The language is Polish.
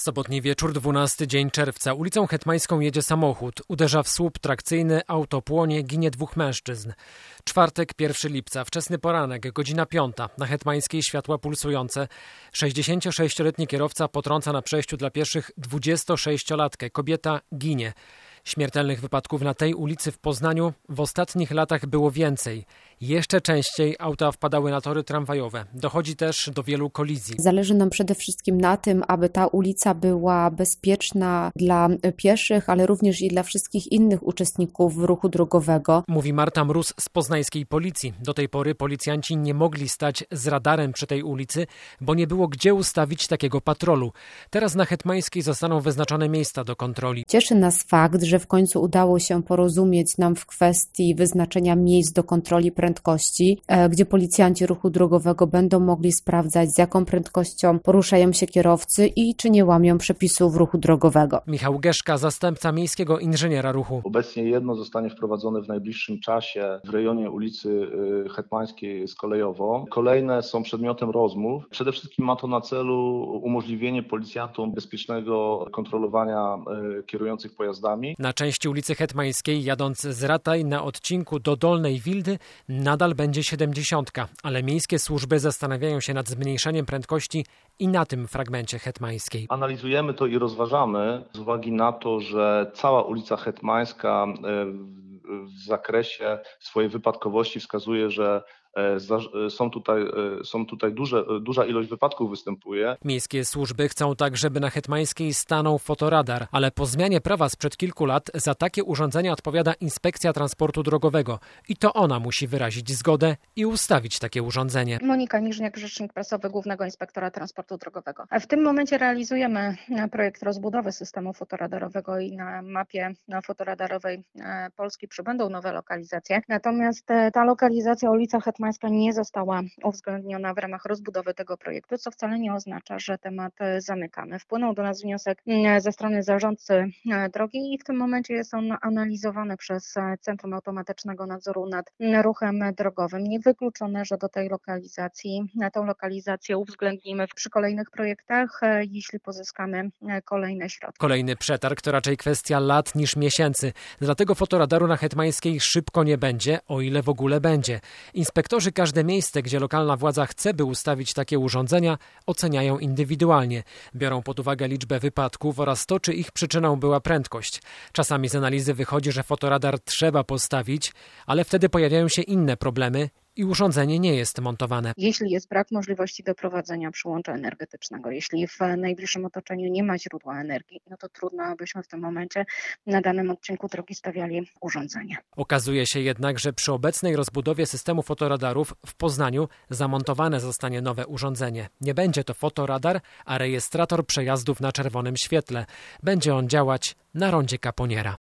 Sobotni wieczór, 12 dzień czerwca. Ulicą Hetmańską jedzie samochód. Uderza w słup trakcyjny, auto płonie, ginie 2 mężczyzn. Czwartek, 1 lipca, wczesny poranek, godzina 5. Na Hetmańskiej światła pulsujące. 66-letni kierowca potrąca na przejściu dla pieszych 26-latkę. Kobieta ginie. Śmiertelnych wypadków na tej ulicy w Poznaniu w ostatnich latach było więcej. Jeszcze częściej auta wpadały na tory tramwajowe. Dochodzi też do wielu kolizji. Zależy nam przede wszystkim na tym, aby ta ulica była bezpieczna dla pieszych, ale również i dla wszystkich innych uczestników ruchu drogowego. Mówi Marta Mróz z poznańskiej policji. Do tej pory policjanci nie mogli stać z radarem przy tej ulicy, bo nie było gdzie ustawić takiego patrolu. Teraz na Hetmańskiej zostaną wyznaczone miejsca do kontroli. Cieszy nas fakt, że w końcu udało się porozumieć nam w kwestii wyznaczenia miejsc do kontroli prędkości, gdzie policjanci ruchu drogowego będą mogli sprawdzać, z jaką prędkością poruszają się kierowcy i czy nie łamią przepisów ruchu drogowego. Michał Geszka, zastępca miejskiego inżyniera ruchu. Obecnie jedno zostanie wprowadzone w najbliższym czasie w rejonie ulicy Hetmańskiej z kolejowo. Kolejne są przedmiotem rozmów. Przede wszystkim ma to na celu umożliwienie policjantom bezpiecznego kontrolowania kierujących pojazdami. Na części ulicy Hetmańskiej, jadąc z Rataj na odcinku do Dolnej Wildy, nadal będzie 70, ale miejskie służby zastanawiają się nad zmniejszeniem prędkości i na tym fragmencie Hetmańskiej. Analizujemy to i rozważamy z uwagi na to, że cała ulica Hetmańska w zakresie swojej wypadkowości wskazuje, że są tutaj duża ilość wypadków występuje. Miejskie służby chcą tak, żeby na Hetmańskiej stanął fotoradar, ale po zmianie prawa sprzed kilku lat za takie urządzenia odpowiada Inspekcja Transportu Drogowego i to ona musi wyrazić zgodę i ustawić takie urządzenie. Monika Niżniak, rzecznik prasowy Głównego Inspektora Transportu Drogowego. W tym momencie realizujemy projekt rozbudowy systemu fotoradarowego i na mapie fotoradarowej Polski przybędą nowe lokalizacje. Natomiast ta lokalizacja ulica Hetmańska nie została uwzględniona w ramach rozbudowy tego projektu, co wcale nie oznacza, że temat zamykamy. Wpłynął do nas wniosek ze strony zarządcy drogi i w tym momencie jest on analizowany przez Centrum Automatycznego Nadzoru nad Ruchem Drogowym. Niewykluczone, że do tej lokalizacji, na tę lokalizację uwzględnimy przy kolejnych projektach, jeśli pozyskamy kolejne środki. Kolejny przetarg to raczej kwestia lat niż miesięcy. Dlatego fotoradaru na Hetmańskiej szybko nie będzie, o ile w ogóle będzie. Inspektorzy każde miejsce, gdzie lokalna władza chce, by ustawić takie urządzenia, oceniają indywidualnie. Biorą pod uwagę liczbę wypadków oraz to, czy ich przyczyną była prędkość. Czasami z analizy wychodzi, że fotoradar trzeba postawić, ale wtedy pojawiają się inne problemy i urządzenie nie jest montowane. Jeśli jest brak możliwości doprowadzenia przyłącza energetycznego, jeśli w najbliższym otoczeniu nie ma źródła energii, no to trudno, abyśmy w tym momencie na danym odcinku drogi stawiali urządzenie. Okazuje się jednak, że przy obecnej rozbudowie systemu fotoradarów w Poznaniu zamontowane zostanie nowe urządzenie. Nie będzie to fotoradar, a rejestrator przejazdów na czerwonym świetle. Będzie on działać na rondzie Kaponiera.